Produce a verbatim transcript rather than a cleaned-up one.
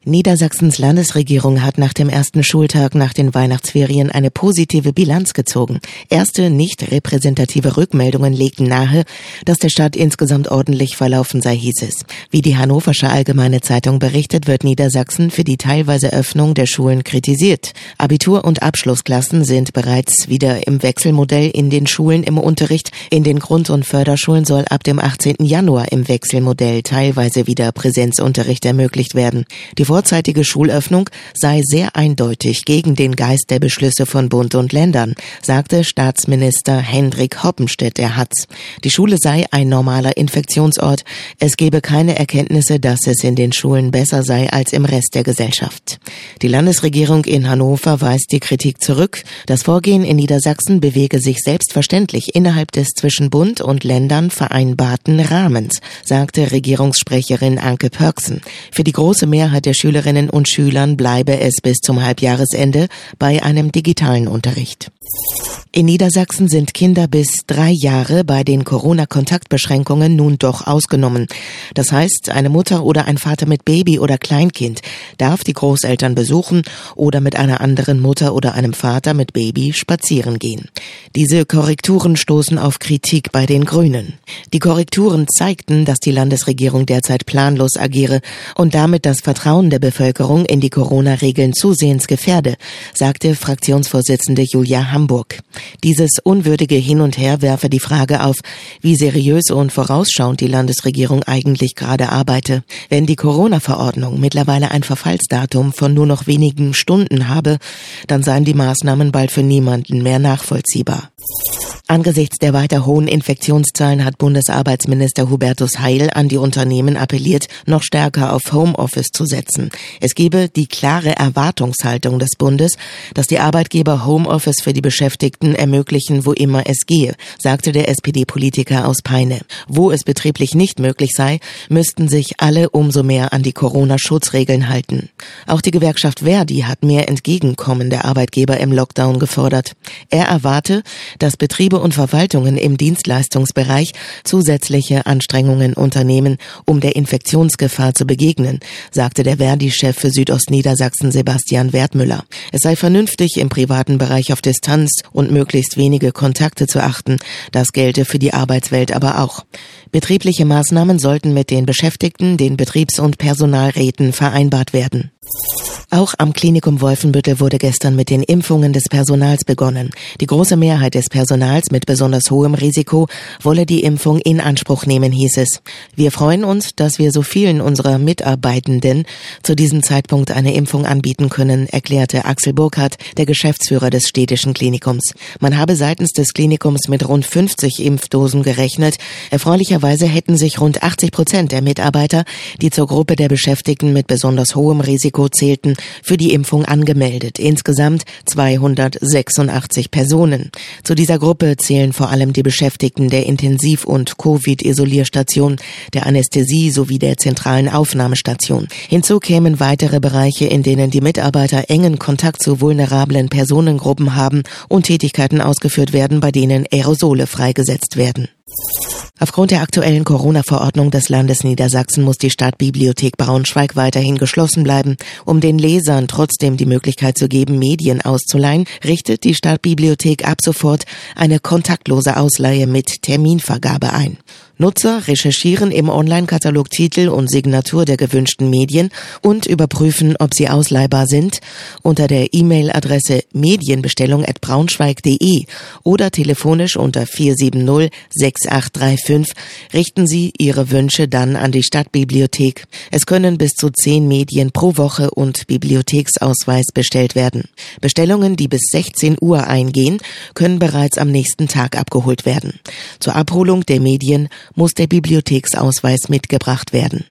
Niedersachsens Landesregierung hat nach dem ersten Schultag nach den Weihnachtsferien eine positive Bilanz gezogen. Erste nicht repräsentative Rückmeldungen legten nahe, dass der Start insgesamt ordentlich verlaufen sei, hieß es. Wie die Hannoversche Allgemeine Zeitung berichtet, wird Niedersachsen für die teilweise Öffnung der Schulen kritisiert. Abitur- und Abschlussklassen sind bereits wieder im Wechselmodell in den Schulen im Unterricht. In den Grund- und Förderschulen soll ab dem achtzehnten Januar im Wechselmodell teilweise wieder Präsenzunterricht ermöglicht werden. Die vorzeitige Schulöffnung sei sehr eindeutig gegen den Geist der Beschlüsse von Bund und Ländern, sagte Staatsminister Hendrik Hoppenstedt der Hatz. Die Schule sei ein normaler Infektionsort. Es gebe keine Erkenntnisse, dass es in den Schulen besser sei als im Rest der Gesellschaft. Die Landesregierung in Hannover weist die Kritik zurück. Das Vorgehen in Niedersachsen bewege sich selbstverständlich innerhalb des zwischen Bund und Ländern vereinbarten Rahmens, sagte Regierungssprecherin Anke Pörksen. Für die große Mehrheit der Schülerinnen und Schülern bleibe es bis zum Halbjahresende bei einem digitalen Unterricht. In Niedersachsen sind Kinder bis drei Jahre bei den Corona-Kontaktbeschränkungen nun doch ausgenommen. Das heißt, eine Mutter oder ein Vater mit Baby oder Kleinkind darf die Großeltern besuchen oder mit einer anderen Mutter oder einem Vater mit Baby spazieren gehen. Diese Korrekturen stoßen auf Kritik bei den Grünen. Die Korrekturen zeigten, dass die Landesregierung derzeit planlos agiere und damit das Vertrauen der Bevölkerung in die Corona-Regeln zusehends gefährde, sagte Fraktionsvorsitzende Julia Hamburg. Dieses unwürdige Hin und Her werfe die Frage auf, wie seriös und vorausschauend die Landesregierung eigentlich gerade arbeite. Wenn die Corona-Verordnung mittlerweile ein Verfallsdatum von nur noch wenigen Stunden habe, dann seien die Maßnahmen bald für niemanden mehr nachvollziehbar. Angesichts der weiter hohen Infektionszahlen hat Bundesarbeitsminister Hubertus Heil an die Unternehmen appelliert, noch stärker auf Homeoffice zu setzen. Es gebe die klare Erwartungshaltung des Bundes, dass die Arbeitgeber Homeoffice für die Beschäftigten ermöglichen, wo immer es gehe, sagte der S P D-Politiker aus Peine. Wo es betrieblich nicht möglich sei, müssten sich alle umso mehr an die Corona-Schutzregeln halten. Auch die Gewerkschaft Verdi hat mehr Entgegenkommen der Arbeitgeber im Lockdown gefordert. Er erwarte, dass Betriebe und Verwaltungen im Dienstleistungsbereich zusätzliche Anstrengungen unternehmen, um der Infektionsgefahr zu begegnen, sagte der Verdi-Chef für Südostniedersachsen Sebastian Wertmüller. Es sei vernünftig, im privaten Bereich auf Distanz und möglichst wenige Kontakte zu achten. Das gelte für die Arbeitswelt aber auch. Betriebliche Maßnahmen sollten mit den Beschäftigten, den Betriebs- und Personalräten vereinbart werden. Auch am Klinikum Wolfenbüttel wurde gestern mit den Impfungen des Personals begonnen. Die große Mehrheit des Personals mit besonders hohem Risiko wolle die Impfung in Anspruch nehmen, hieß es. Wir freuen uns, dass wir so vielen unserer Mitarbeitenden zu diesem Zeitpunkt eine Impfung anbieten können, erklärte Axel Burkhardt, der Geschäftsführer des städtischen Klinikums. Man habe seitens des Klinikums mit rund fünfzig Impfdosen gerechnet. Erfreulicherweise hätten sich rund achtzig Prozent der Mitarbeiter, die zur Gruppe der Beschäftigten mit besonders hohem Risiko zählten, für die Impfung angemeldet. Insgesamt zweihundertsechsundachtzig Personen. Zu dieser Gruppe zählen vor allem die Beschäftigten der Intensiv- und Covid-Isolierstation, der Anästhesie sowie der zentralen Aufnahmestation. Hinzu kämen weitere Bereiche, in denen die Mitarbeiter engen Kontakt zu vulnerablen Personengruppen haben und Tätigkeiten ausgeführt werden, bei denen Aerosole freigesetzt werden. Aufgrund der aktuellen Corona-Verordnung des Landes Niedersachsen muss die Stadtbibliothek Braunschweig weiterhin geschlossen bleiben. Um den Lesern trotzdem die Möglichkeit zu geben, Medien auszuleihen, richtet die Stadtbibliothek ab sofort eine kontaktlose Ausleihe mit Terminvergabe ein. Nutzer recherchieren im Online-Katalog Titel und Signatur der gewünschten Medien und überprüfen, ob sie ausleihbar sind, unter der E-Mail-Adresse medienbestellung at braunschweig punkt de oder telefonisch unter vier sieben null sechs acht drei fünf richten Sie Ihre Wünsche dann an die Stadtbibliothek. Es können bis zu zehn Medien pro Woche und Bibliotheksausweis bestellt werden. Bestellungen, die bis sechzehn Uhr eingehen, können bereits am nächsten Tag abgeholt werden. Zur Abholung der Medien muss der Bibliotheksausweis mitgebracht werden.